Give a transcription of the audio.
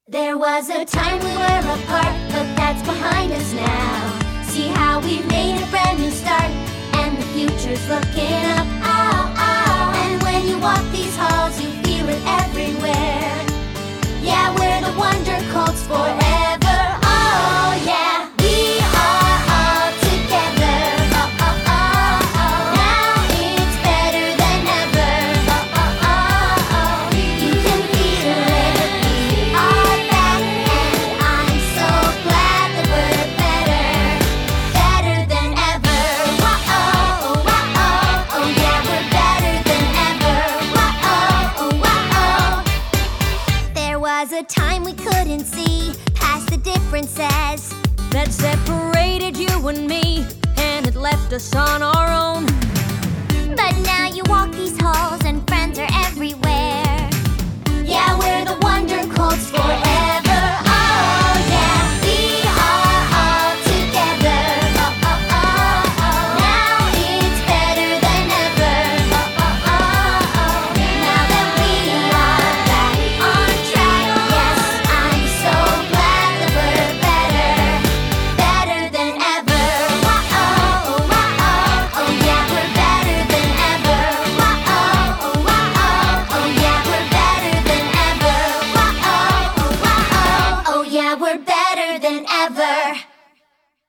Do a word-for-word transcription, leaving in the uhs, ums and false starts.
There was a time we were apart, but that's behind us now. See how we've made a brand new start, and the future's looking up. Oh, oh. And when you walk these halls, you feel it everywhere. Yeah, we're the Wonder Colts forever. Oh, yeah. We are all together. Oh, oh, oh, oh. Now it's better than ever. Oh, oh, oh, oh. You can feel it. We are back, and I'm so glad that we're better, better than ever. Whoa, oh, whoa, oh, oh, yeah, we're better than ever. Whoa, oh, whoa, oh. There was a time we couldn't see past the differences that separated you and me, and it left us on our own. But now you walk these halls and friends are everywhere.